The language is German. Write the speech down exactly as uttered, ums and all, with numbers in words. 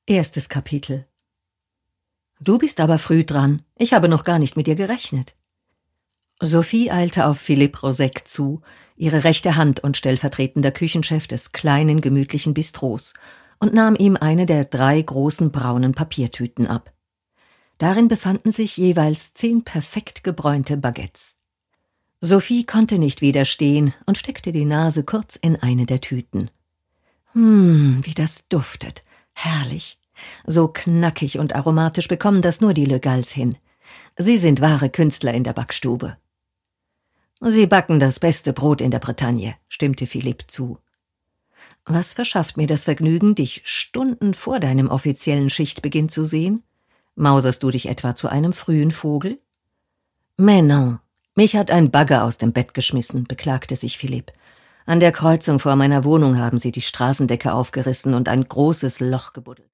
Erstes Kapitel. »Du bist aber früh dran. Ich habe noch gar nicht mit dir gerechnet.« Sophie eilte auf Philippe Rosek zu, ihre rechte Hand und stellvertretender Küchenchef des kleinen, gemütlichen Bistros, und nahm ihm eine der drei großen braunen Papiertüten ab. Darin befanden sich jeweils zehn perfekt gebräunte Baguettes. Sophie konnte nicht widerstehen und steckte die Nase kurz in eine der Tüten. Hm, wie das duftet. Herrlich. So knackig und aromatisch bekommen das nur die Le Galls hin. Sie sind wahre Künstler in der Backstube. »Sie backen das beste Brot in der Bretagne«, stimmte Philippe zu. »Was verschafft mir das Vergnügen, dich Stunden vor deinem offiziellen Schichtbeginn zu sehen? Mauserst du dich etwa zu einem frühen Vogel?« »Mais non, mich hat ein Bagger aus dem Bett geschmissen«, beklagte sich Philippe. »An der Kreuzung vor meiner Wohnung haben sie die Straßendecke aufgerissen und ein großes Loch gebuddelt.«